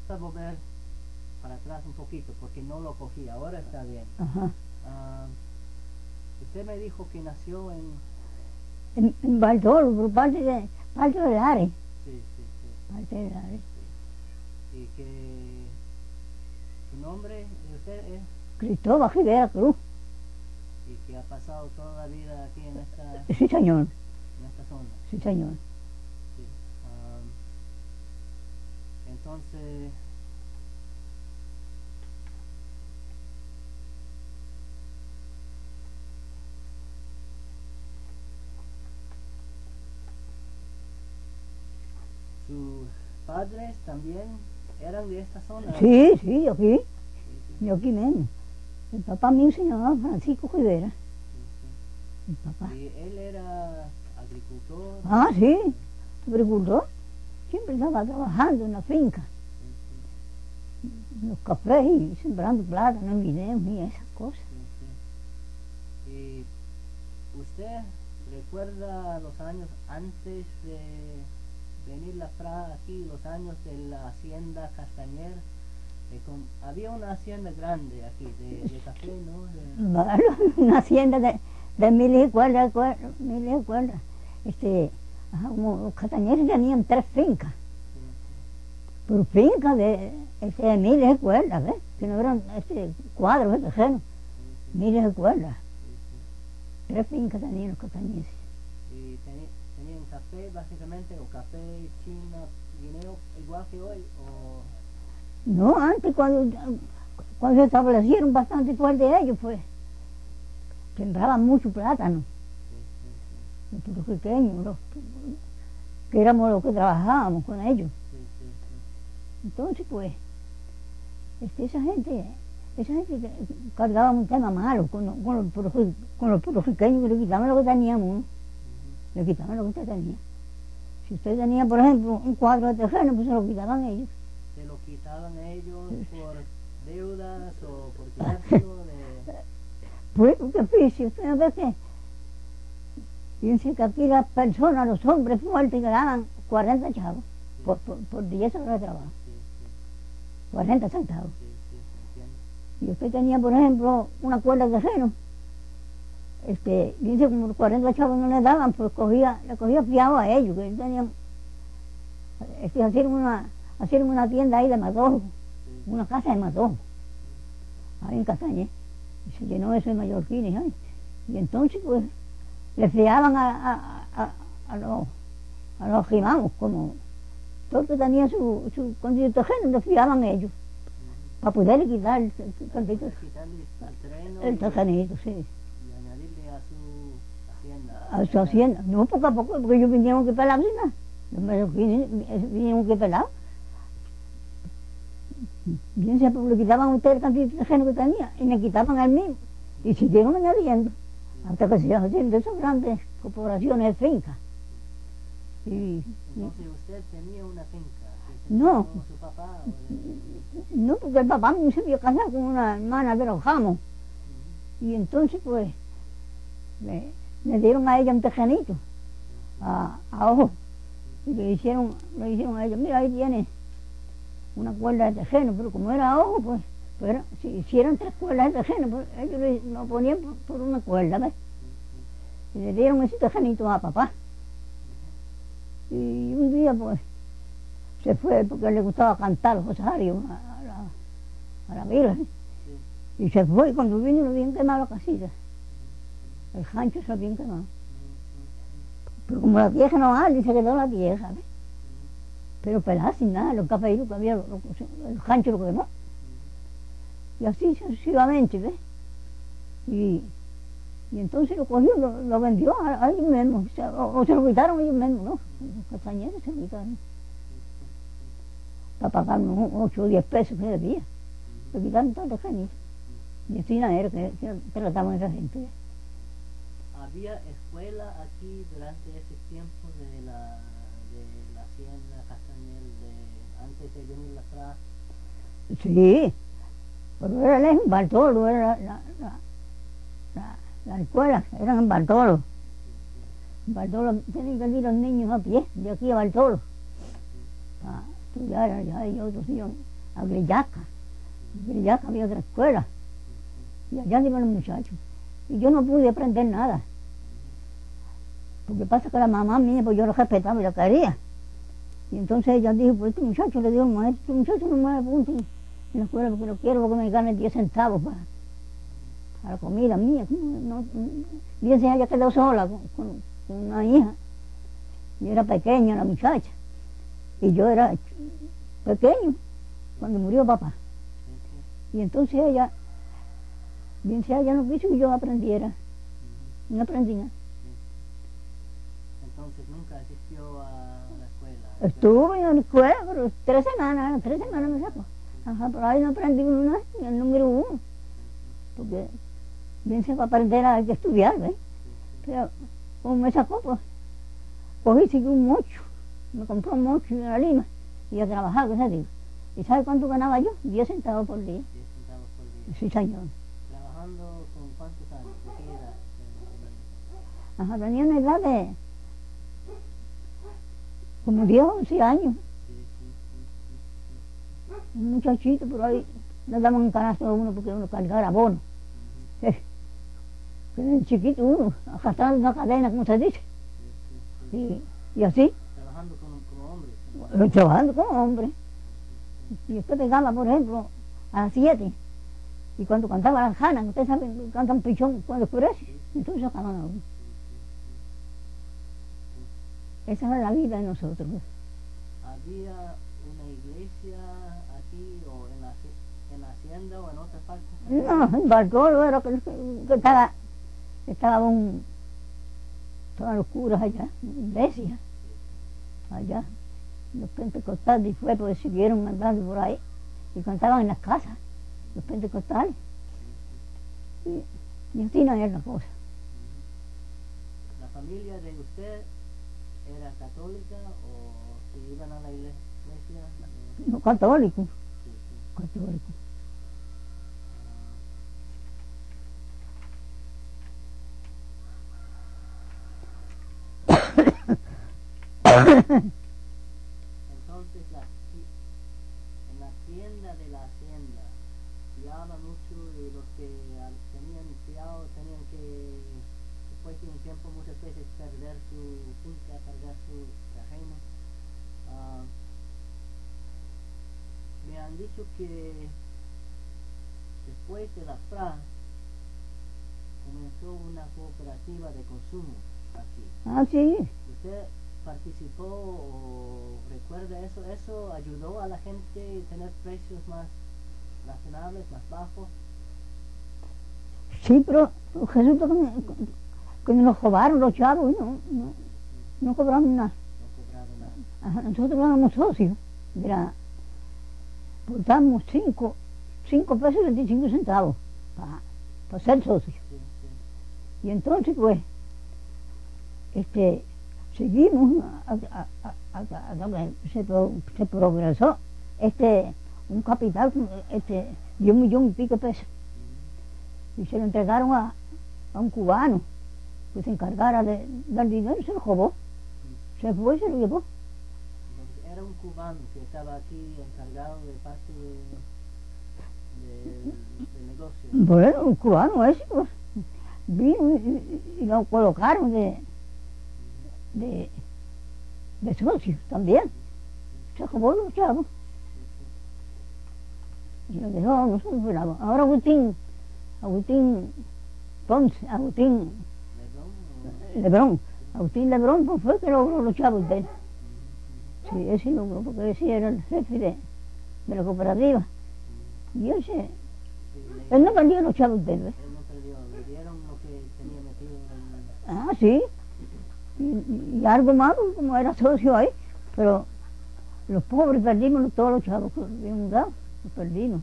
a volver para atrás un poquito porque no lo cogí, ahora está bien. Ajá. Usted me dijo que nació en... En Bartolo, por parte de Lares. Sí, sí, sí. Parte de Lares. Sí. Y que su nombre de usted es... Cristóbal Rivera Cruz. Y que ha pasado toda la vida aquí en esta, Sí, señor. en esta zona. Sí, señor. Sí. Entonces... ¿Sus padres también eran de esta zona? Sí, sí, yo aquí. Sí, sí. Yo aquí mismo. El papá mío se llamaba Francisco Rivera. Sí, El papá. sí. ¿Y él era agricultor? Ah, sí, agricultor. Siempre estaba trabajando en la finca, Sí, en los cafés y sembrando plátanos, guineos y esas cosas. sí, sí. ¿Y usted recuerda los años antes de venir la Fra aquí, los años de la hacienda Castañer? Había una hacienda grande aquí de café, ¿no? Bueno, una hacienda de miles y cuerdas, miles y cuerdas. Como los castañeros tenían 3 fincas, Sí, por finca de miles de cuerdas, ¿ves? Que no eran cuadros de terreno, sí, miles de cuerdas. sí. 3 fincas tenían los castañeses. ¿Y tenían café básicamente, o café, china, guineo, igual que hoy? O... No, antes cuando se establecieron bastante fuerte ellos, pues, sembraban mucho plátano, Sí, los puertorriqueños, que éramos los que trabajábamos con ellos. sí, sí, sí. Entonces, pues, esa gente cargaba un tema malo con los puertorriqueños, que le quitaban lo que teníamos, ¿no? Le quitaban lo que usted tenía. Si usted tenía, por ejemplo, un cuadro de terreno, pues se lo quitaban ellos. ¿Se lo quitaban ellos por deudas o por quitárselo de...? Pues, porque si usted ve que, piense que aquí las personas, los hombres fuertes, ganaban 40 chavos por 10 horas de trabajo, Sí, sí, 40 centavos. sí, sí, entiendo. Y usted tenía, por ejemplo, una cuerda de terreno, dice como los 40 chavos no le daban, pues le cogía fiado a ellos, que ellos tenían, hacían una tienda ahí de matojo, Sí, una casa de matojo, ahí en Castañer, y se llenó eso de mallorquines, ¿eh? Y entonces, pues, le fiaban a los rimamos, como todo el que tenía su condición de terreno, le fiaban ellos, para poderle quitar quitarle el terreno el terrenito, sí. y añadirle a su hacienda. A su hacienda. No, poco a poco, porque ellos vinieron que pelar, ¿no? Los mallorquines vinieron que pelar. Bien se le quitaban a usted el cantidad de terreno que tenía y me quitaban al mismo. Y siguieron añadiendo, hasta que se iban haciendo esas grandes corporaciones de fincas. Entonces usted tenía una finca. Que No. con su papá. No, porque el papá mío se había casado con una hermana de los Jamos. Y entonces, pues, le dieron a ella un terrenito, a ojo. Y le hicieron a ella, mira, ahí tienes una cuerda de terreno, pero como era a ojo, pues si hicieran 3 cuerdas de terreno, pues ellos lo ponían por una cuerda, ¿ves? Y le dieron ese terrenito a papá. Y un día, pues, se fue porque le gustaba cantar los rosarios a la Virgen. Y se fue, y cuando vino lo habían quemado la casita. El rancho se lo habían quemado. Pero como la tierra no arde, se quedó la tierra, ¿ves? Pero pelada sin nada, los cafeitos que había, el rancho lo quemó. Y así sucesivamente, ¿ves? Y entonces lo cogió, lo vendió a ellos mismos, o se lo quitaron ellos mismos, ¿no? Los castañeros se lo quitaron. Para pagar unos 8 o 10 pesos que debía. Le quitaron todo el terreno. Y así era que trataban a esa gente. ¿Había escuela aquí durante ese tiempo de la hacienda Castañer, antes de venir la Fra? Sí, pero era en Bartolo, era la escuela, eran en Bartolo. En Bartolo tenían que ir los niños a pie, de aquí a Bartolo, para estudiar allá, y otros iban a Grillaca. En Grillaca había otra escuela. Y allá iban los muchachos. Y yo no pude aprender nada. Porque pasa que la mamá mía, pues yo lo respetaba y lo quería. Y entonces ella dijo, pues este muchacho le dijo al maestro, este muchacho no me apunte en la escuela porque lo quiero porque me gane 10 centavos para la comida mía. Y ella quedó sola con una hija. Y era pequeña la muchacha. Y yo era pequeño cuando murió papá. Y entonces ella no quiso que yo aprendiera. No aprendí nada. Entonces nunca asistió a la escuela. Estuve en la escuela, pero 3 semanas me sacó. Ajá, pero ahí no aprendí nada, ni el número 1. Porque bien se va a aprender hay que estudiar, ¿ves? Pero como me sacó, pues cogí, seguí un mocho. Me compró un mocho en la Lima y a trabajar, ¿qué se digo? ¿Y sabe cuánto ganaba yo? 10 centavos por día. 10 centavos por día. Sí, señor. ¿Trabajando con cuántos años? ¿De qué edad? Ajá, tenía una edad de como 10 o 11 años. Un muchachito por ahí, le daban un canasto a uno porque uno cargara bono. Que era chiquito uno, arrastrando una cadena, como se dice. Y así. Trabajando como hombre. Trabajando como hombre. Y después llegaba, por ejemplo, a las 7. Y cuando cantaba las janas, ustedes saben, cantan pichón cuando oscurece. Entonces sacaban a uno. Esa era la vida de nosotros. ¿Había una iglesia aquí o en la hacienda o en otra parte? No, en Bartolo era que estaban los curas allá, iglesia, allá. Los pentecostales fue porque siguieron andando por ahí y cantaban en las casas, los pentecostales. Y así no era la cosa. ¿La familia de usted era católica o se iban a la iglesia? No, católico. Sí. Católico. Entonces en la tienda de la hacienda criaba mucho y los que tenían criado tenían que después de un tiempo muchas veces perder su finca, perder su terreno. Me han dicho que después de la FRA comenzó una cooperativa de consumo aquí. Ah, sí. ¿Usted participó o recuerda eso? ¿Eso ayudó a la gente a tener precios más razonables, más bajos? Sí, pero resulta que nos robaron los chavos y no cobramos nada. No cobraron nada. Ajá, nosotros éramos socios. Mira, portamos 5 pesos y 25 centavos para ser socios. Sí. Y entonces, pues, seguimos hasta que se progresó un capital de 1,000,000 y pesos. Y se lo entregaron a un cubano que se encargara del dinero y se lo robó. Se fue y se lo llevó. Entonces, era un cubano que estaba aquí encargado de parte del negocio. Bueno, un cubano ese, pues, vino y lo colocaron de socios también. Se robó los chavos. Y lo dejó a nosotros. Ahora Agustín Ponce, Agustín Lebrón, pues fue que logró los chavos de él. Sí, ese logró, porque ese era el jefe de la cooperativa. Y él no perdió los chavos de él. Él no perdió, le dieron lo que tenía metido en... Ah, sí. Y algo más, como era socio ahí, pero los pobres perdimos todos los chavos que habíamos dado, los perdimos.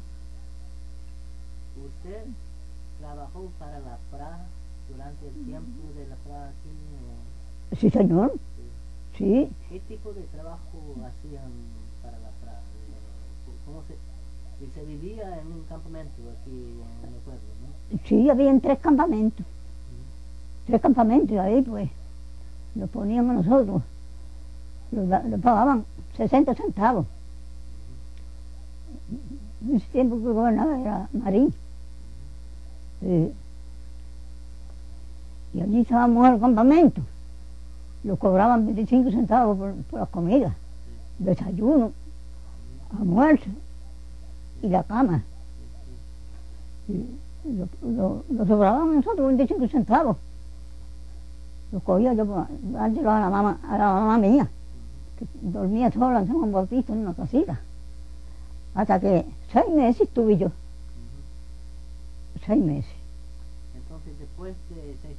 ¿Usted trabajó para la FRA durante el tiempo de la FRA aquí? Sí, señor. Sí. ¿Qué tipo de trabajo hacían para la FRA? ¿Cómo se vivía en un campamento aquí en el pueblo, no? Sí, habían 3 campamentos. 3 campamentos, y ahí pues los poníamos nosotros. Los pagaban 60 centavos. En ese tiempo que gobernaba era Marín. Y allí estábamos en el campamento. Lo cobraban 25 centavos por la comida, desayuno, almuerzo y la cama. Y lo sobraban a nosotros 25 centavos. Lo cogía yo para dárselo a la mamá mía, que dormía sola en San Juan Bautista en una casita. Hasta que 6 meses tuve yo. 6 meses. Entonces, después de 6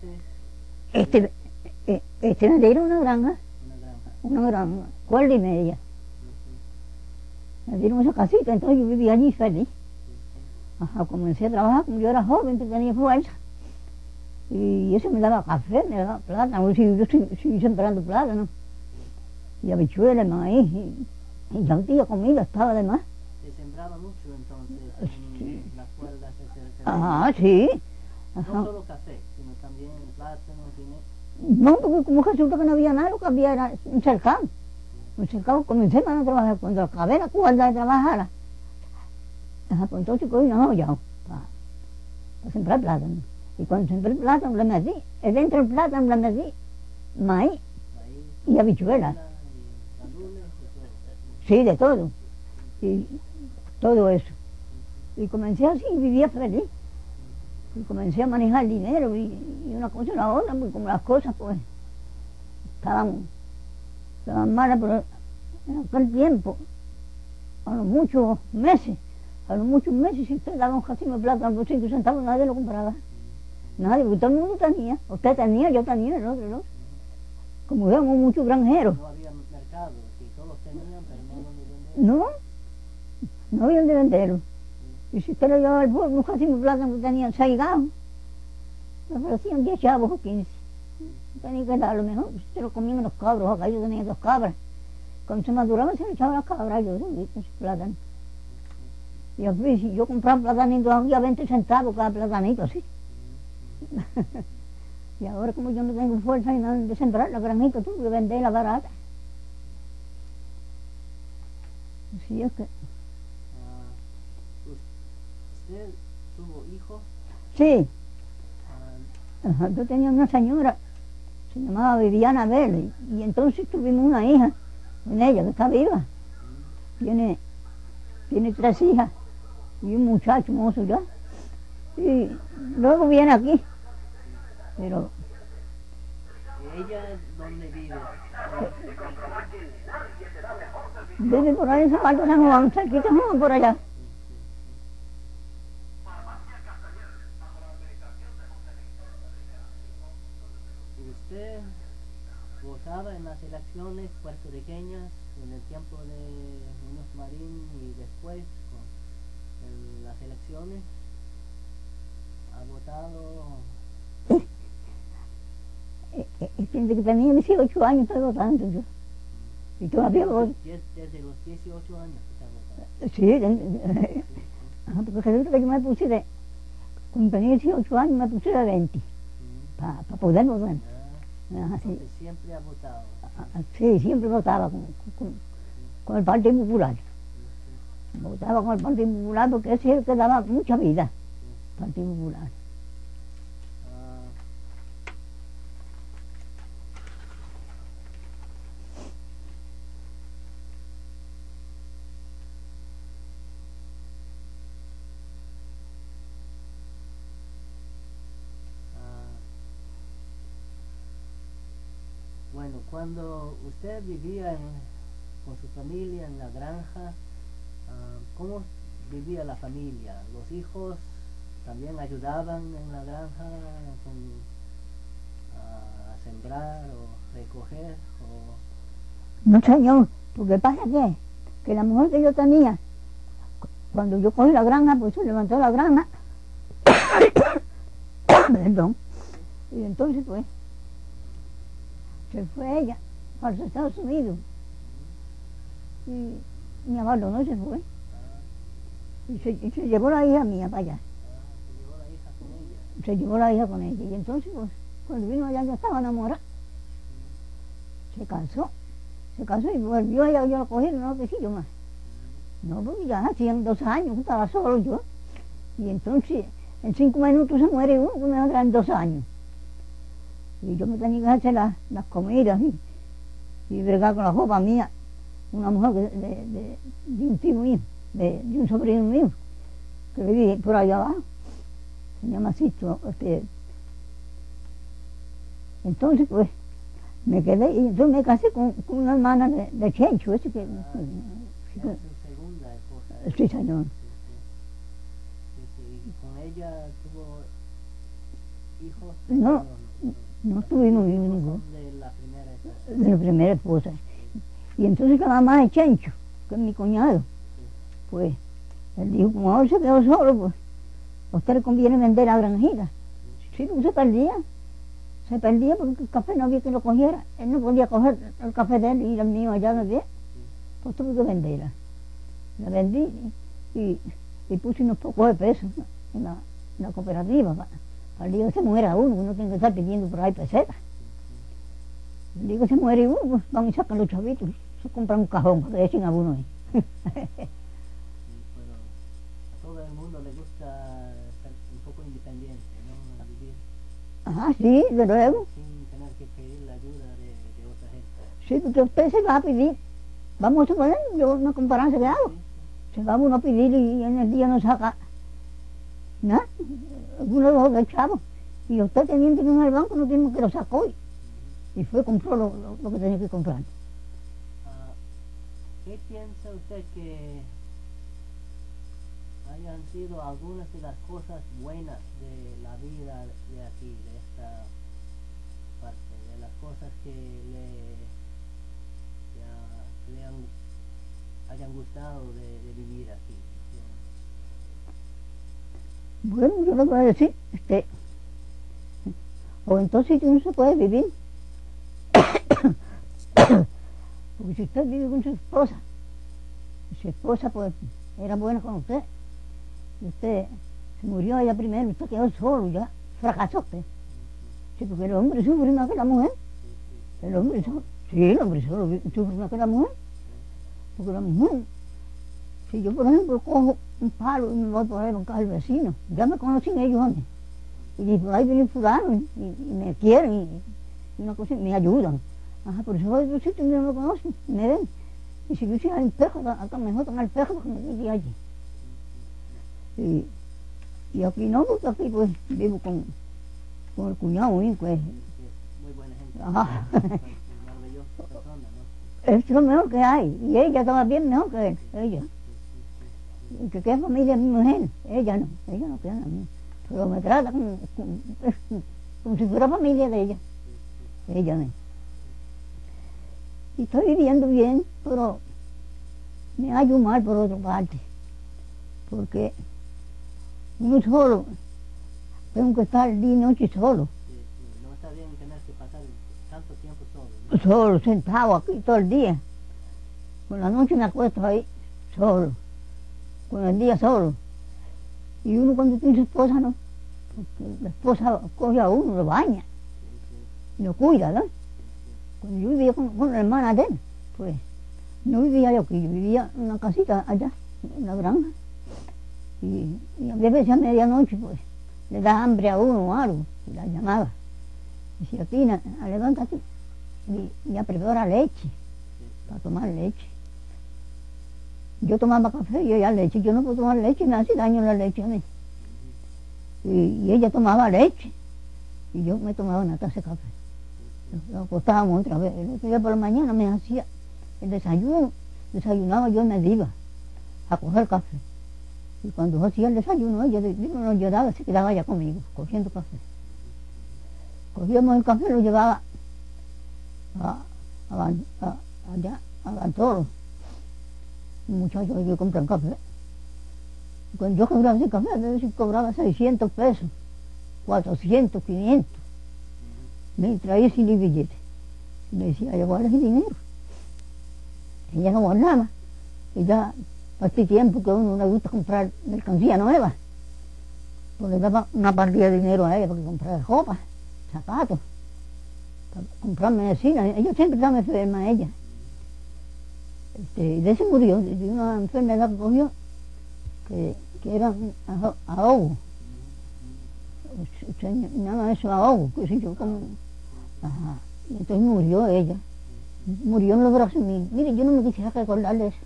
meses... Me dieron una granja. Una granja. Una granja, cuerda y media. Me dieron esa casita, entonces yo vivía allí feliz. Ajá, comencé a trabajar, como yo era joven, tenía fuerza. Y eso me daba café, me daba plátano, yo estoy sembrando plátano. Y habichuelas, maíz, y ya tenía comida, estaba de más. Se sembraba mucho entonces en las cuerdas de Ajá, sí. Ajá. No solo café, sino también plátano, guineo. No, porque como resulta que no había nada, lo que había era un cercado. Un cercado, comencé a trabajar, cuando acabé la cuerda de trabajar, ajá, pues entonces cogí una olla para sembrar plátano. Y cuando sembré el plátano le metí, dentro del plátano le metí maíz y habichuelas. Sí, de todo. Y todo eso. Y comencé así y vivía feliz. Y comencé a manejar dinero y una cosa y la otra, porque como las cosas pues estaban malas, pero en aquel tiempo, a los muchos meses, si usted daba un racimo de plátano por 5 centavos, nadie lo compraba. Nadie, porque todo el mundo tenía. Usted tenía, yo tenía, el otro. Como éramos muchos granjeros. No había mercado, sí, todos tenían, pero no donde venderlo. No había donde venderlo. Y si usted lo llevaba al pueblo, un racimo de plátano que tenían 6 gajos, me ofrecían 10 chavos o 15. Tenía que dar lo mejor, se lo comían los cabros, acá yo tenía 2 cabras. Cuando se maduraba se le echaba las cabras, yo ese plátano. Y así, si yo compraba platanitos aquí a 20 centavos cada platanito, sí. Y ahora como yo no tengo fuerza y nada de sembrar la granjita, tuve que venderla barata. Así es que... ¿Usted tuvo hijos? Sí. Ajá, yo tenía una señora, se llamaba Viviana Vélez, y entonces tuvimos una hija con ella, que está viva. Tiene 3 hijas y un muchacho mozo ya. Y luego viene aquí. Pero... ¿Ella dónde vive? Vive por ahí en San Juan, cerquita de San Juan, por allá. ¿Usted votaba en las elecciones puertorriqueñas en el tiempo de Muñoz Marín y después en las elecciones? ¿Ha votado? Desde que tenía 18 años estoy votando yo. Y todavía voto. Desde los 18 años que está votando. Sí, porque resulta que yo me puse cuando tenía 18 años me puse de 20, para poder votar. Entonces siempre ha votado. Sí, siempre votaba con el Partido Popular. Votaba con el Partido Popular porque ese es el que daba mucha vida. Partido Popular. Bueno, cuando usted vivía con su familia en la granja, ¿cómo vivía la familia? ¿Los hijos también ayudaban en la granja a sembrar o recoger? No, señor, porque pasa que la mujer que yo tenía, cuando yo cogí la granja, pues se levantó la granja, perdón, y entonces pues se fue ella para los Estados Unidos y me abandonó y se fue. Y se llevó la hija mía para allá. Se llevó la hija con ella. Y entonces, pues, cuando vino allá ya estaba enamorada. Se casó y volvió allá, yo la cogí, no que sí, yo más. No, porque ya hacían 2 años que estaba solo yo. Y entonces, en 5 minutos se muere uno, que me dan 2 años. Y yo me tenía que hacer las comidas y bregar con la ropa mía. Una mujer de un tío mío, de un sobrino mío, que vivía por allá abajo. Se llama Sisto. Entonces, pues, me quedé y entonces me casé con una hermana de Chencho, ese que... Era su segunda esposa. Sí, señor. ¿Y con ella tuvo hijos? No, no tuvimos hijos Son ninguno, de la primera esposa. de la primera esposa. Y entonces la mamá de Chencho, que es mi cuñado, pues, él dijo, como ahora se quedó solo, pues, a usted le conviene vender la granjita. Sí, porque se perdía porque el café no había que lo cogiera. Él no podía coger el café de él y el mío allá de beber, pues tuve que venderla. La vendí y puse unos pocos de pesos en la cooperativa, para el día que se muera uno tiene que estar pidiendo por ahí pesetas. El día que se muere uno, pues van y sacan los chavitos, se compran un cajón para que echen a uno ahí. Sí, pero a todo el mundo le gusta ser un poco independiente, ¿no? Vivir Ajá, sí, de luego. sin tener que pedir la ayuda de otra gente. Sí, porque usted se va a pedir. Vamos a poner, yo una comparanza que hago. Se va uno a pedir y en el día no saca nada. Uno lo echamos. Y usted teniendo que ir al banco no tiene que lo sacó. Y fue compró lo que tenía que comprar. ¿Qué piensa usted que hayan sido algunas de las cosas buenas de la vida de aquí, de esta parte, de las cosas que hayan gustado de vivir aquí? Bueno, yo le voy a decir, o entonces no se puede vivir. Porque si usted vive con su esposa, y su esposa pues era buena con usted, y usted se murió ella primero, usted quedó solo, ya fracasó usted. Sí, porque el hombre sufre más que la mujer. El hombre solo sufre más que la mujer. Porque la mujer, si yo por ejemplo cojo un palo y me voy por ahí a buscar al vecino, ya me conocen ellos a mí. Y digo, por ahí viene fulano y me quieren y una cosa, me ayudan. Ajá, por eso voy a otro sitio donde no me conocen, me ven. Y si yo soy al espejo, acá mejor con el espejo porque me voy allí. Y aquí no, porque aquí pues vivo con el cuñado mío, pues. Muy buena gente. Ajá. Maravillosa persona, ¿no? Es lo mejor que hay. Y ella estaba bien mejor que él, ella. Que es familia de mi mujer, ella no queda a mí. Pero me trata como si fuera familia de ella. Ella no. Y estoy viviendo bien, pero me hallo mal por otra parte. Porque uno solo, tengo que estar día y noche solo. No está bien tener que pasar tanto tiempo solo, ¿no? Solo, sentado aquí todo el día. Por la noche me acuesto ahí, solo. Con el día solo. Y uno cuando tiene su esposa, ¿no? Porque la esposa coge a uno, lo baña, y lo cuida, ¿no? Cuando yo vivía con la hermana de él, pues, no vivía yo aquí, yo vivía en una casita allá, en la granja. Y a veces a medianoche, pues, le da hambre a uno o algo, y la llamaba. Y decía, Tina, levántate y ya prepara leche, para tomar leche. Yo tomaba café y ella leche, yo no puedo tomar leche, me hace daño la leche a mí. Y ella tomaba leche, y yo me tomaba una taza de café. Lo acostábamos otra vez. El otro día por la mañana me hacía el desayuno, desayunaba yo y me iba a coger café. Y cuando hacía el desayuno, ella no lo llevaba, se quedaba allá conmigo, cogiendo café. Cogíamos el café y lo llevaba allá, a Gantoro. Un muchacho que compra café. Y cuando yo cobraba ese café, a veces cobraba 600 pesos, 400, 500. Me traía sin el billete. Y le decía, yo guardo ese dinero. Ella no guardaba. Ella, a este tiempo que a uno le gusta comprar mercancía nueva, pues le daba una partida de dinero a ella para que comprara ropa, zapatos, para comprar medicina. Ella siempre estaba enferma, ella. de ese murió, de una enfermedad que cogió, que era ahogo. Se llama eso ahogo, qué sé yo, como... Ajá. Y entonces murió ella. Murió en los brazos míos. Mire, yo no me quisiera recordarle eso.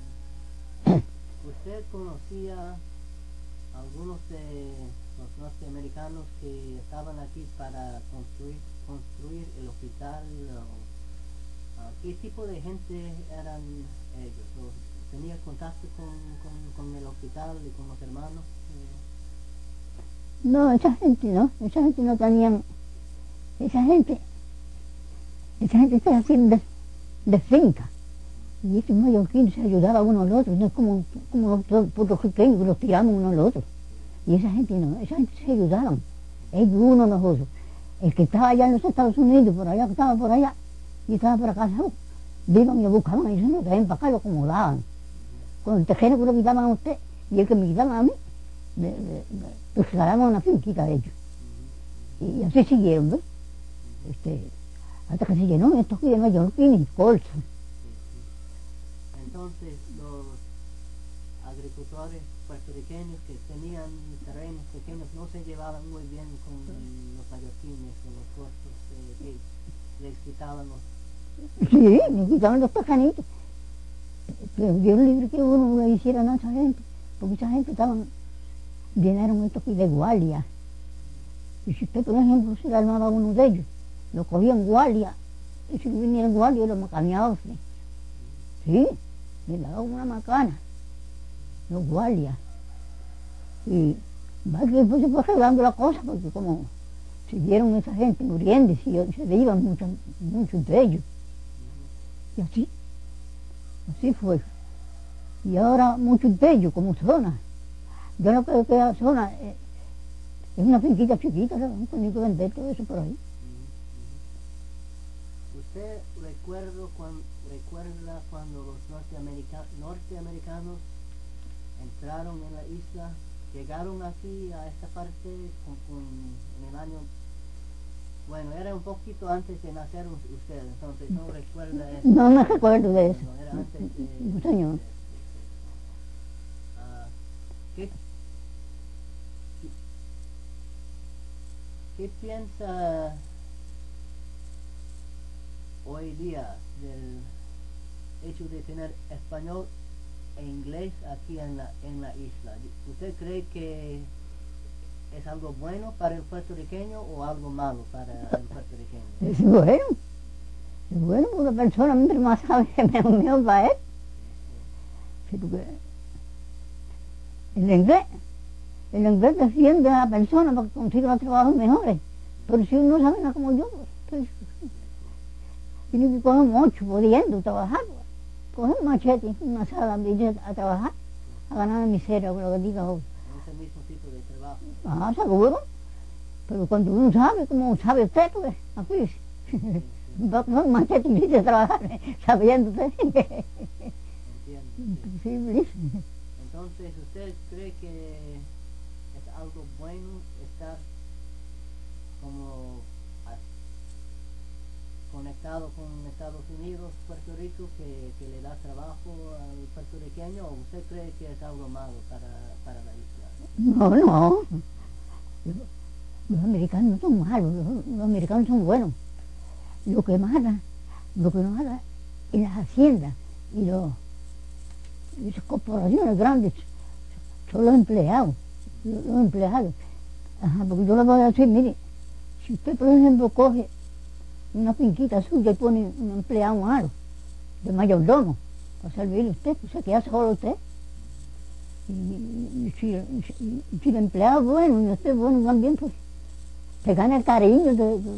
¿Usted conocía a algunos de los norteamericanos que estaban aquí para construir el hospital? ¿Qué tipo de gente eran ellos? ¿Tenía contacto con el hospital y con los hermanos? No, esa gente no tenían, esa gente está haciendo de finca. Y estos mallorquines se ayudaban uno al otro, no es como los puertorriqueños que los tiramos uno al otro. Y esa gente no, esa gente se ayudaban, ellos uno a los otros. El que estaba allá en los Estados Unidos, por allá, que estaba por allá, y estaba por acá, iban y lo buscaban y se lo traían para acá y lo acomodaban. Con el tejero que lo quitaban a usted y el que me quitaban a mí, pues regalaban una finquita de ellos. Y así siguieron, ¿ves? Hasta que se llenó estos que de mallorquines y colchas. Entonces los agricultores puertorriqueños que tenían terrenos pequeños no se llevaban muy bien con los mallorquines, con los cortos, que les quitaban los... Sí, me quitaban los pajanitos. Pero Dios libre que uno le hiciera a esa gente, porque esa gente llenaron esto aquí de guardia. Y si usted, por ejemplo, se le armaba uno de ellos, lo cogían guardia, y si vinieran guardia lo macaneaban. Sí, le daban una macana, los guardias. Y después se fue arreglando la cosa, porque como siguieron esa gente muriendo, y se iban muchos de ellos. Y así fue. Y ahora muchos de ellos, como zona, yo no creo que la zona es una finquita chiquita, ¿no? No pueden vender todo eso por ahí. ¿Usted recuerda cuando los norteamericanos entraron en la isla, llegaron aquí a esta parte en el año... Bueno, era un poquito antes de nacer usted, entonces no recuerda eso. No me recuerdo de eso. No, era antes de... No, señor. ¿Qué piensa hoy día del hecho de tener español e inglés aquí en la isla? ¿Usted cree que es algo bueno para el puertorriqueño o algo malo para el puertorriqueño? Es bueno, porque la persona mientras más sabe, mejor va a él. Sí, porque el inglés defiende a la persona para que consiga los trabajos mejores. Pero si uno no sabe nada como yo, pues tiene que coger mucho pudiendo trabajar. Coger un machete, una sala a trabajar, a ganar miseria, o lo que diga hoy. Es el mismo tipo de trabajo. Ah, seguro. Pero cuando uno sabe, como sabe usted, pues, aquí va a coger un machete y dice trabajar, sabiendo usted. Entiendo. Imposible. Entonces, ¿usted cree que es algo bueno estar como conectado con Estados Unidos, Puerto Rico, que le da trabajo al puertorriqueño, o usted cree que es algo malo para la isla? No. Los americanos no son malos, los americanos son buenos. Lo que mata es las haciendas y esas corporaciones grandes son los empleados. Ajá, porque yo le voy a decir, mire, si usted por ejemplo coge una finquita suya y pone un empleado malo de mayordomo para servirle a usted, pues se queda solo usted. Y si el empleado es bueno y usted es bueno también, pues se gana el cariño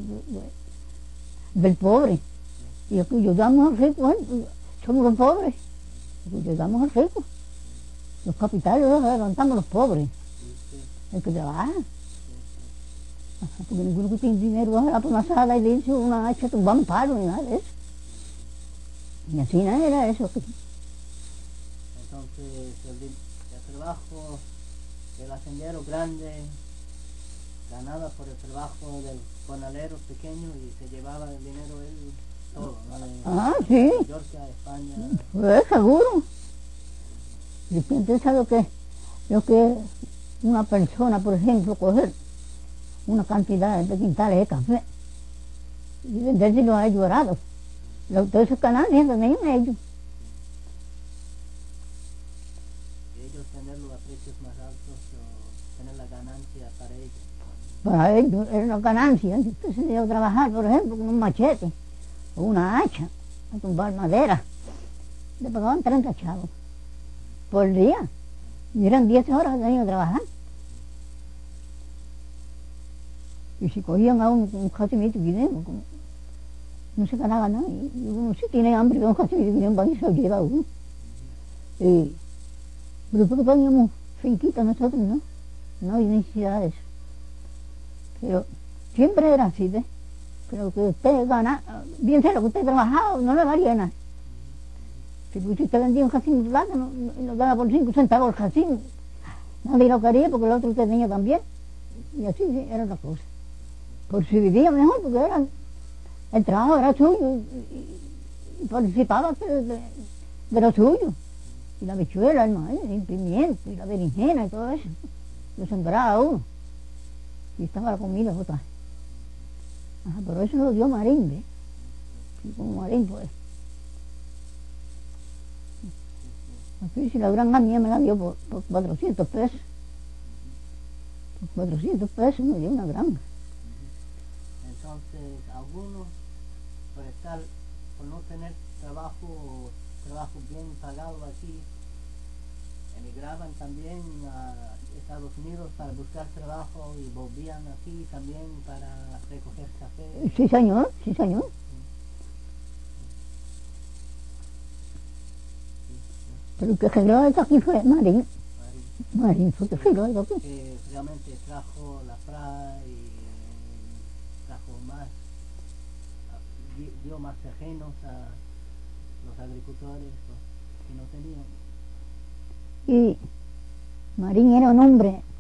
del pobre. Y el que ayudamos al rico, somos los pobres. El que ayudamos al rico. Los capitales los levantamos los pobres. El que trabaja. Porque ninguno que tiene dinero va a por una sala y le dice una hacha, un vampiro ni nada de eso. Y así nada era eso. Entonces el trabajo del hacendero grande ganaba por el trabajo del panadero pequeño y se llevaba el dinero él todo, ¿no? De Sí. Mallorca, España. Pues seguro. Y piensa lo que una persona, por ejemplo, coger una cantidad de quintales de café y vendérselo a ellos baratos. Todos esos canales tenían ellos. Ellos tenerlo a precios más altos o tener la ganancia para ellos. Para ellos era una ganancia. Si usted se dio a trabajar, por ejemplo, con un machete o una hacha a tumbar madera, le pagaban 30 chavos por día. Y eran 10 horas que tenían que trabajar. Y si cogían a un casimito guineo, no se ganaba nada. Y uno si tiene hambre, con un casimito guineo va y se lo lleva uno. Pero porque teníamos finquitas nosotros, ¿no? No hay necesidad de eso. Pero siempre era así, ¿ves? Pero que usted gana, bien sea lo que usted trabajaba, no le valía nada. Si usted vendía un jacín de plátano, lo daba por 5 centavos el jacín, nadie lo quería porque el otro usted tenía también. Y así sí, era la cosa. Por si vivía mejor, porque el trabajo era suyo y participaba de lo suyo. Y la bichuela, el maíz, el pimiento, y la berenjena y todo eso. Lo sembraba uno. Y estaba la comida botada. Pero eso lo dio Marín, ¿ves? Y como Marín, pues. Aquí si la granja mía me la dio por 400 pesos. Por 400 pesos me dio una granja. Entonces, algunos, por no tener trabajo bien pagado aquí, emigraban también a Estados Unidos para buscar trabajo y volvían aquí también para recoger café. Sí, señor, sí, señor. Pero el que generó esto aquí fue Marín. Marín fue el que generó esto aquí. Que realmente trajo la FRA y trajo más, dio más terrenos a los agricultores que no tenían. Y Marín era un hombre